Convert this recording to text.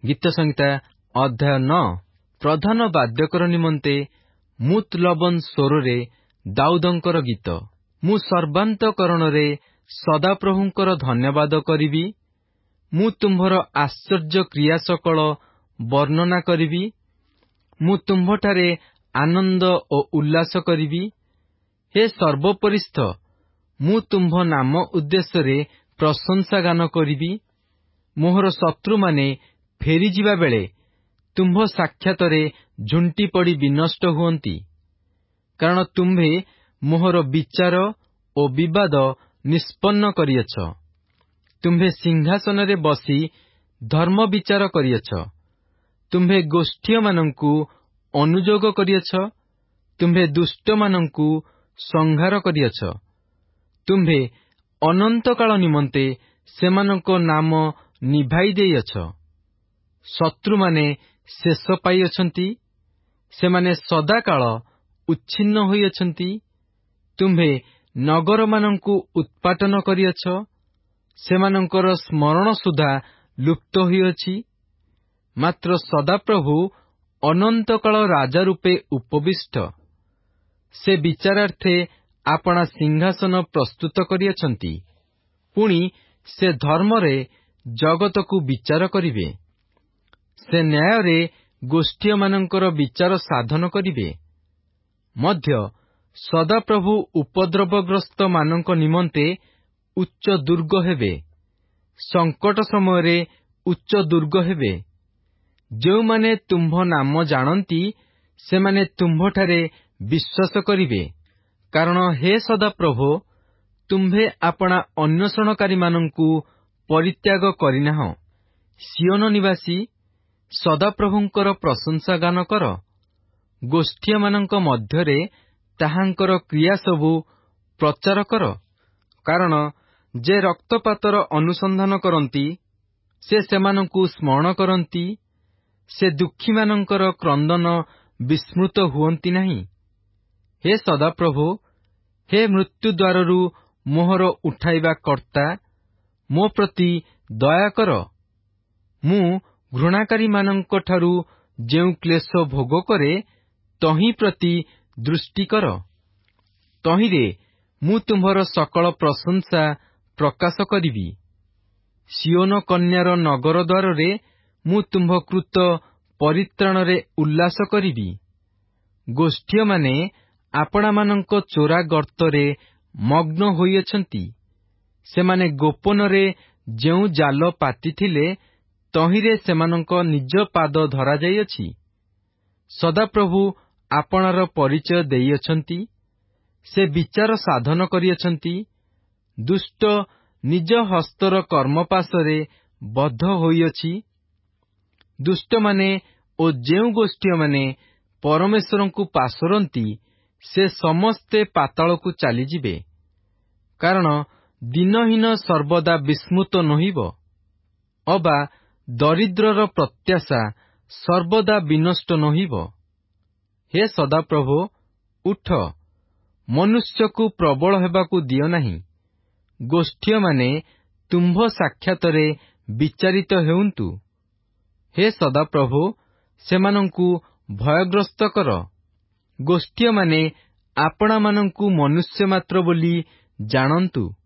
ଗୀତ ସଂହିତା ଅଧ୍ୟାୟ 9। ପ୍ରଧାନ ବାଦ୍ୟକର ନିମନ୍ତେ ମୁତ୍-ଲବନ୍ ସ୍ୱରରେ ଦାଉଦଙ୍କର ଗୀତ। ମୁଁ ସର୍ବାନ୍ତକରଣରେ ସଦାପ୍ରଭୁଙ୍କର ଧନ୍ୟବାଦ କରିବି। ମୁଁ ତୁମ୍ଭର ଆଶ୍ଚର୍ଯ୍ୟ କ୍ରିୟା ସକଳ ବର୍ଣ୍ଣନା କରିବି। ମୁଁ ତୁମ୍ଭଠାରେ ଆନନ୍ଦ ଓ ଉଲ୍ଲାସ କରିବି। ହେ ସର୍ବୋପରିସ୍ଥ, ମୁଁ ତୁମ୍ଭ ନାମ ଉଦ୍ଦେଶ୍ୟରେ ପ୍ରଶଂସା ଗାନ କରିବି। ମୋହର ଶତ୍ରୁମାନେ ଫେରିଯିବା ବେଳେ ତୁମ୍ଭ ସାକ୍ଷାତରେ ଝୁଣ୍ଟି ପଡ଼ି ବିନଷ୍ଟ ହୁଅନ୍ତି। କାରଣ ତୁମ୍ଭେ ମୋହର ବିଚାର ଓ ବିବାଦ ନିଷ୍ପନ୍ନ କରିଅଛ। ତୁମ୍ଭେ ସିଂହାସନରେ ବସି ଧର୍ମ ବିଚାର କରିଅଛ। ତୁମ୍ଭେ ଗୋଷ୍ଠୀୟମାନଙ୍କୁ ଅନୁଯୋଗ କରିଅଛ। ତୁମ୍ଭେ ଦୁଷ୍ଟମାନଙ୍କୁ ସଂହାର କରିଅଛ। ତୁମ୍ଭେ ଅନନ୍ତକାଳ ନିମନ୍ତେ ସେମାନଙ୍କ ନାମ ନିଭାଇ ଦେଇଅଛ। ଶତ୍ରୁମାନେ ଶେଷ ପାଇଅଛନ୍ତି। ସେମାନେ ସଦାକାଳ ଉଚ୍ଛିନ୍ନ ହୋଇଅଛନ୍ତି। ତୁମ୍ଭେ ନଗରମାନଙ୍କୁ ଉତ୍ପାଟନ କରିଅଛ। ସେମାନଙ୍କର ସ୍ମରଣ ସୁଦ୍ଧା ଲୁପ୍ତ ହୋଇଅଛି। ମାତ୍ର ସଦାପ୍ରଭୁ ଅନନ୍ତକାଳ ରାଜା ରୂପେ ଉପବିଷ୍ଟ। ସେ ବିଚାରାର୍ଥେ ଆପଣା ସିଂହାସନ ପ୍ରସ୍ତୁତ କରିଅଛନ୍ତି। ପୁଣି ସେ ଧର୍ମରେ ଜଗତକୁ ବିଚାର କରିବେ। ସେ ନ୍ୟାୟରେ ଗୋଷ୍ଠୀୟମାନଙ୍କର ବିଚାର ସାଧନ କରିବେ। ମଧ୍ୟ ସଦାପ୍ରଭୁ ଉପଦ୍ରବଗ୍ରସ୍ତମାନଙ୍କ ନିମନ୍ତେ ଉଚ୍ଚ ଦୁର୍ଗ ହେବେ। ସଙ୍କଟ ସମୟରେ ଉଚ୍ଚ ଦୁର୍ଗ ହେବେ। ଯେଉଁମାନେ ତୁମ୍ଭ ନାମ ଜାଣନ୍ତି ସେମାନେ ତୁମ୍ଭଠାରେ ବିଶ୍ୱାସ କରିବେ। କାରଣ ହେ ସଦାପ୍ରଭୁ, ତୁମ୍ଭେ ଆପଣା ଅନ୍ୱେଷଣକାରୀମାନଙ୍କୁ ପରିତ୍ୟାଗ କରିନାହଁ। ସିଓନ ନିବାସୀ, ସଦାପ୍ରଭୁଙ୍କର ପ୍ରଶଂସା ଗାନ କର। ଗୋଷ୍ଠୀୟମାନଙ୍କ ମଧ୍ୟରେ ତାହାଙ୍କର କ୍ରିୟା ସବୁ ପ୍ରଚାର କର। କାରଣ ଯେ ରକ୍ତପାତର ଅନୁସନ୍ଧାନ କରନ୍ତି, ସେ ସେମାନଙ୍କୁ ସ୍ମରଣ କରନ୍ତି। ସେ ଦୁଃଖୀମାନଙ୍କର କ୍ରନ୍ଦନ ବିସ୍ମୃତ ହୁଅନ୍ତି ନାହିଁ। ହେ ସଦାପ୍ରଭୁ, ହେ ମୃତ୍ୟୁଦ୍ୱାରରୁ ମୋହର ଉଠାଇବା କର୍ତ୍ତା, ମୋ ପ୍ରତି ଦୟା କର। ମୁଁ ଘୃଣାକାରୀମାନଙ୍କଠାରୁ ଯେଉଁ କ୍ଲେଶ ଭୋଗ କରେ, ତହିଁ ପ୍ରତି ଦୃଷ୍ଟି କର। ତହିଁରେ ମୁଁ ତୁମ୍ଭର ସକଳ ପ୍ରଶଂସା ପ୍ରକାଶ କରିବି। ସିଓନ କନ୍ୟାର ନଗର ଦ୍ୱାରରେ ମୁଁ ତୁମ୍ଭ କୃତ ପରିତ୍ରାଣରେ ଉଲ୍ଲାସ କରିବି। ଗୋଷ୍ଠୀୟମାନେ ଆପଣାମାନଙ୍କ ଚୋରା ଗର୍ତ୍ତରେ ମଗ୍ନ ହୋଇଅଛନ୍ତି। ସେମାନେ ଗୋପନରେ ଯେଉଁ ଜାଲ ପାତିଥିଲେ, ତହିଁରେ ସେମାନଙ୍କ ନିଜ ପାଦ ଧରାଯାଇଅଛି। ସଦାପ୍ରଭୁ ଆପଣାର ପରିଚୟ ଦେଇଅଛନ୍ତି। ସେ ବିଚାର ସାଧନ କରିଅଛନ୍ତି। ଦୁଷ୍ଟ ନିଜ ହସ୍ତର କର୍ମପାଶରେ ବଦ୍ଧ ହୋଇଅଛି। ଦୁଷ୍ଟମାନେ ଓ ଯେଉଁ ଗୋଷ୍ଠୀୟମାନେ ପରମେଶ୍ୱରଙ୍କୁ ପାଶୋରନ୍ତି, ସେ ସମସ୍ତେ ପାତାଳକୁ ଚାଲିଯିବେ। କାରଣ ଦିନହୀନ ସର୍ବଦା ବିସ୍ମୃତ ନୋହିବ, ଅବା ଦରିଦ୍ରର ପ୍ରତ୍ୟାଶା ସର୍ବଦା ବିନଷ୍ଟ ନୋହିବ। ହେ ସଦାପ୍ରଭୁ, ଉଠ, ମନୁଷ୍ୟକୁ ପ୍ରବଳ ହେବାକୁ ଦିଅ ନାହିଁ। ଗୋଷ୍ଠୀୟମାନେ ତୁମ୍ଭ ସାକ୍ଷାତରେ ବିଚାରିତ ହେଉନ୍ତୁ। ହେ ସଦାପ୍ରଭୁ, ସେମାନଙ୍କୁ ଭୟଗ୍ରସ୍ତ କର। ଗୋଷ୍ଠୀୟମାନେ ଆପଣାମାନଙ୍କୁ ମନୁଷ୍ୟ ମାତ୍ର ବୋଲି ଜାଣନ୍ତୁ।